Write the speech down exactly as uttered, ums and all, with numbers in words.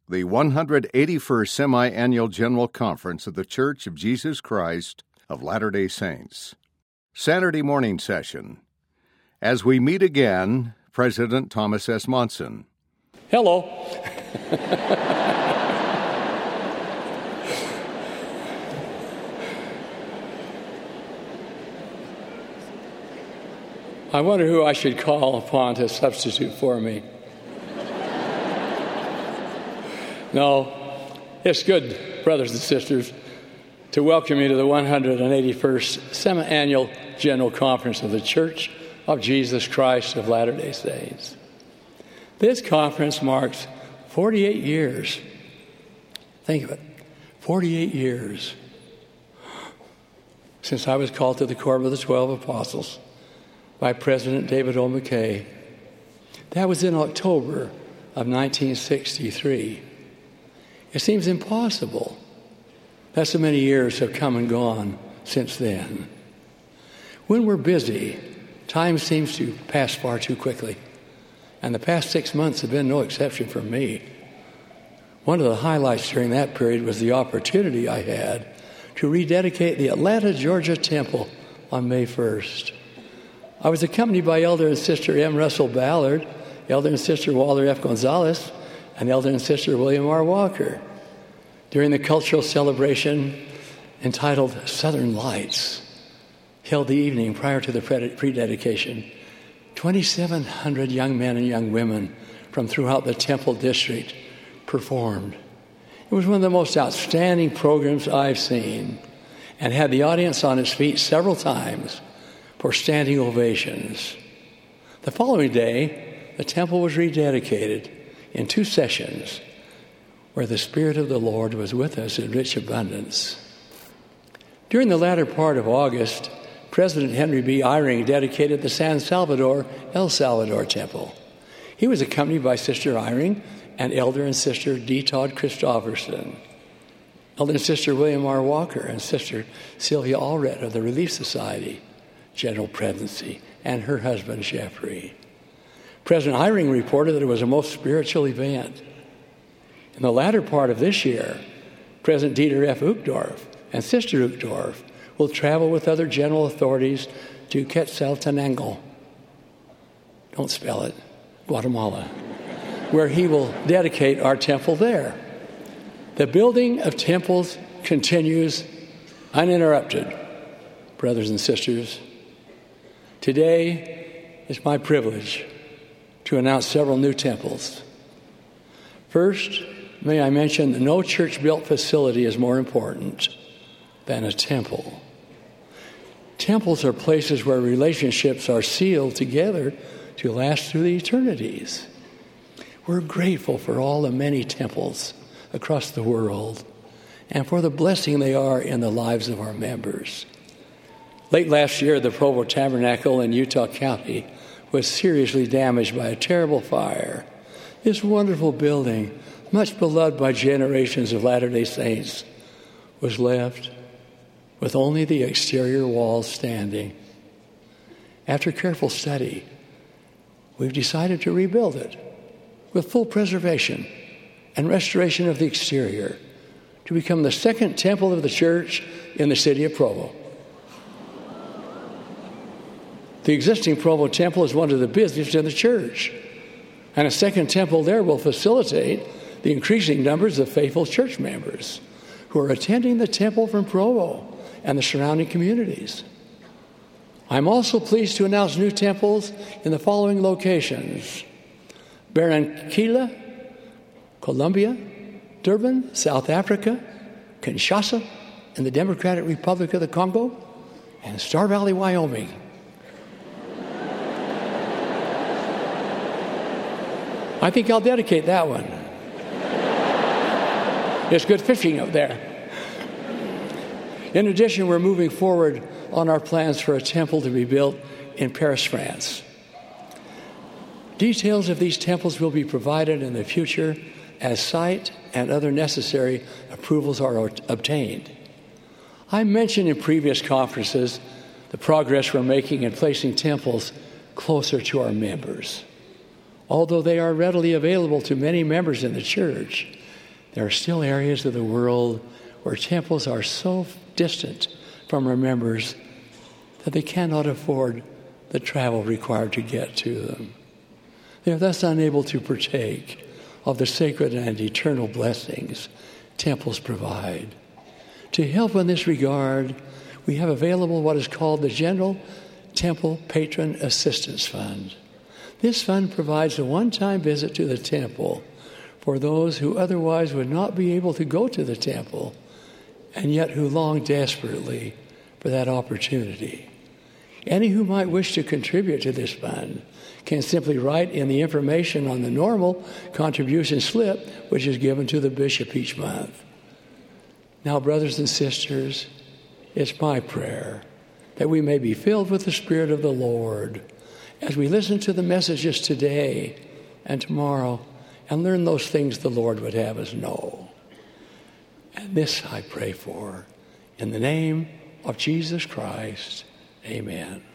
the one hundred eighty-first Semi-Annual General Conference of the Church of Jesus Christ of Latter-day Saints. Saturday morning session. As we meet again, President Thomas S. Monson. Hello. I wonder who I should call upon to substitute for me. No, it's good, brothers and sisters, to welcome you to the one hundred eighty-first Semi-Annual General Conference of the Church of Jesus Christ of Latter-day Saints. This conference marks forty-eight years. Think of it, forty-eight years since I was called to the Quorum of the Twelve Apostles by President David O. McKay. That was in October of nineteen sixty-three. It seems impossible that so many years have come and gone since then. When we're busy, time seems to pass far too quickly, and the past six months have been no exception for me. One of the highlights during that period was the opportunity I had to rededicate the Atlanta, Georgia Temple on May first. I was accompanied by Elder and Sister M. Russell Ballard, Elder and Sister Walter F. Gonzalez, and Elder and Sister William R. Walker. During the cultural celebration entitled Southern Lights, held the evening prior to the pre-dedication, twenty-seven hundred young men and young women from throughout the Temple District performed. It was one of the most outstanding programs I've seen, and had the audience on its feet several times for standing ovations. The following day, the temple was rededicated in two sessions where the Spirit of the Lord was with us in rich abundance. During the latter part of August, President Henry B. Eyring dedicated the San Salvador, El Salvador Temple. He was accompanied by Sister Eyring and Elder and Sister D. Todd Christofferson, Elder and Sister William R. Walker, and Sister Sylvia Allred of the Relief Society, General Presidency, and her husband, Jeffrey. President Eyring reported that it was a most spiritual event. In the latter part of this year, President Dieter F. Uchtdorf and Sister Uchtdorf will travel with other general authorities to Quetzaltenango, don't spell it, Guatemala, where he will dedicate our temple there. The building of temples continues uninterrupted, brothers and sisters. Today, it's my privilege to announce several new temples. First, may I mention that no church-built facility is more important than a temple. Temples are places where relationships are sealed together to last through the eternities. We're grateful for all the many temples across the world and for the blessing they are in the lives of our members. Late last year, the Provo Tabernacle in Utah County was seriously damaged by a terrible fire. This wonderful building, much beloved by generations of Latter-day Saints, was left with only the exterior walls standing. After careful study, we've decided to rebuild it with full preservation and restoration of the exterior to become the second temple of the church in the city of Provo. The existing Provo temple is one of the busiest in the church, and a second temple there will facilitate the increasing numbers of faithful church members who are attending the temple from Provo and the surrounding communities. I'm also pleased to announce new temples in the following locations: Barranquilla, Colombia, Durban, South Africa, Kinshasa in the Democratic Republic of the Congo, and Star Valley, Wyoming. I think I'll dedicate that one. It's good fishing up there. In addition, we're moving forward on our plans for a temple to be built in Paris, France. Details of these temples will be provided in the future as site and other necessary approvals are obtained. I mentioned in previous conferences the progress we're making in placing temples closer to our members. Although they are readily available to many members in the church, There are still areas of the world where temples are so distant from our members that they cannot afford the travel required to get to them. They are thus unable to partake of the sacred and eternal blessings temples provide. To help in this regard, we have available what is called the General Temple Patron Assistance Fund. This fund provides a one-time visit to the temple for those who otherwise would not be able to go to the temple and yet who long desperately for that opportunity. Any who might wish to contribute to this fund can simply write in the information on the normal contribution slip, which is given to the bishop each month. Now, brothers and sisters, it's my prayer that we may be filled with the Spirit of the Lord as we listen to the messages today and tomorrow and learn those things the Lord would have us know. And this I pray for in the name of Jesus Christ. Amen.